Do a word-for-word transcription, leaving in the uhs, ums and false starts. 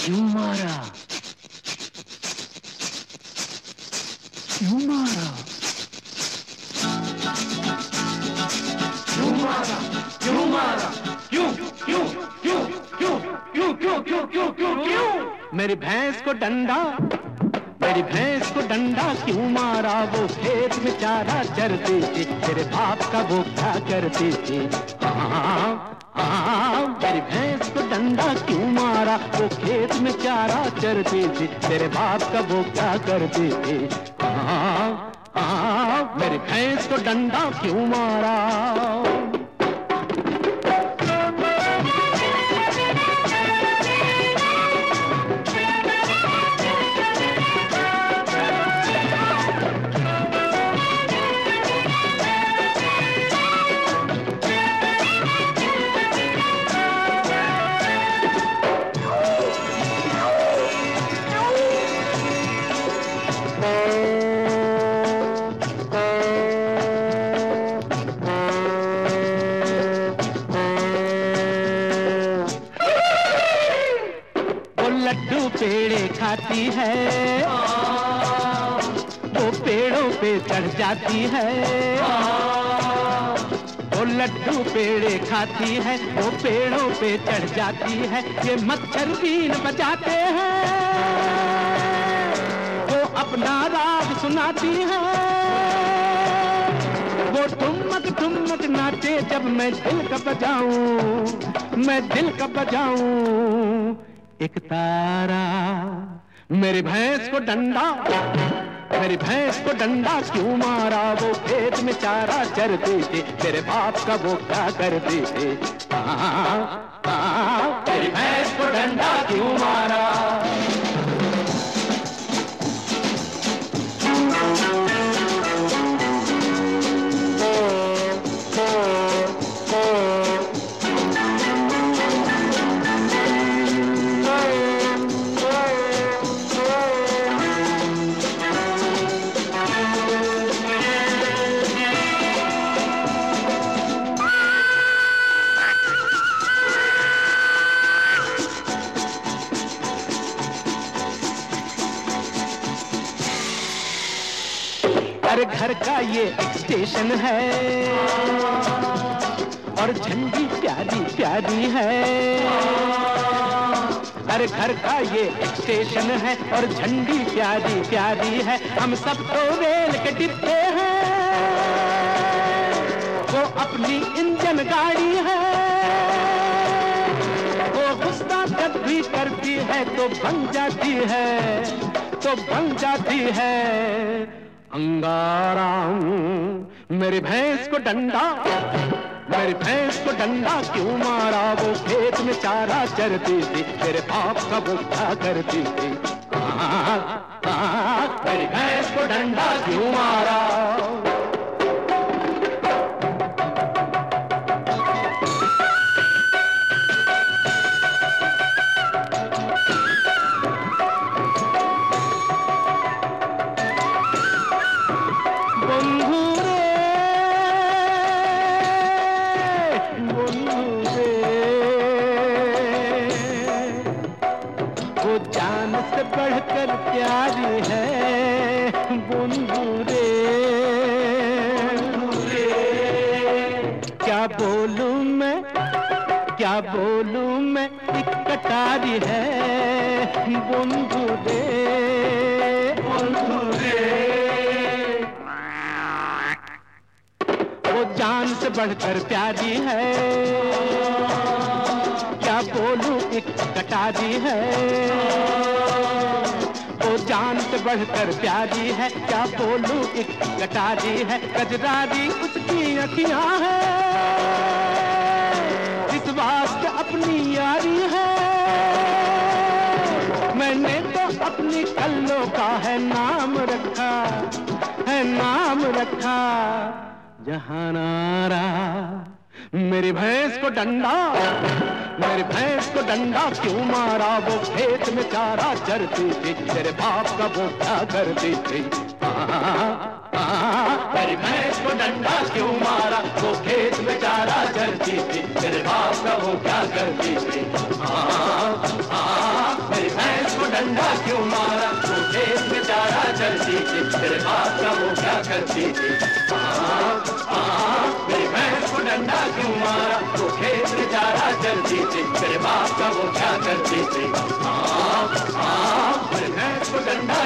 क्यों मारा, क्यों मारा, क्यों मारा, क्यों मारा, क्यों क्यों क्यों क्यों क्यों क्यों क्यों क्यों क्यों क्यों मेरी भैंस को डंडा, मेरी भैंस को डंडा क्यों मारा? वो खेत में चारा चरती थी, तेरे बाप का वो क्या करती थी? हाँ हाँ, मेरी भैंस को डंडा क्यों मारा? वो खेत में चारा चरती थी, तेरे बाप का वो क्या करती थी? हाँ हाँ, मेरी भैंस को डंडा क्यों मारा? लड्डू पेड़े खाती है, वो पेड़ों पे चढ़ जाती है। वो लड्डू पेड़े खाती है, वो पेड़ों पे चढ़ जाती है। ये मच्छर बीन बजाते हैं, वो अपना राग सुनाती है। वो ठुमक ठुमक नाचे जब मैं दिल का बजाऊं, मैं दिल का बजाऊं। एक तारा मेरी भैंस को डंडा, मेरी भैंस को डंडा क्यों मारा? वो खेत में चारा चरती थी, तेरे बाप का वो क्या करती थी? हाँ हाँ, मेरी भैंस को डंडा क्यों मारा? अरे घर का ये स्टेशन है और झंडी प्यारी प्यारी है। अरे घर का ये स्टेशन है और झंडी प्यारी प्यारी है। हम सब तो रेल के डिब्बे हैं, वो अपनी इंजन गाड़ी है। वो गुस्सा जब भी करती है तो बन जाती है, तो बन जाती है अंगारा। मेरी भैंस को डंडा, मेरी भैंस को डंडा क्यों मारा? वो खेत में चारा चरती थी, तेरे बाप का वो क्या करती थी? हाँ हाँ, मेरी भैंस को डंडा क्यों मारा? वो जान से बढ़कर प्यारी है बंधु रे। क्या बोलूं मैं, क्या बोलूं मैं, एक कटारी है बंधु रे, बंधु रे। वो जान से बढ़कर प्यारी है, क्या बोलूं एक कटारी है। वो जान से बढ़कर प्यारी है, क्या बोलूं एक कटारी है। कजरारी उसकी अखियां है, इस वास्ते अपनी यारी है। मैंने तो अपनी कल्लों का है नाम रखा, है नाम रखा जहानारा। मेरी भैंस को डंडा, मेरी भैंस को डंडा क्यों मारा? वो खेत में चारा चरती थी, तेरे बाप का वो क्या करती थी? मेरी भैंस को डंडा क्यों मारा? वो खेत में चारा चरती थी, तेरे बाप का वो क्या करती थी? मेरी करती थी, तेरे बाप का वो क्या करती थी। हाँ हाँ मेरी भैंस को डंडा क्यों मारा, वो खेत में चारा चलती थी, तेरे बाप का वो क्या करती थी। हाँ हाँ मेरी भैंस को डंडा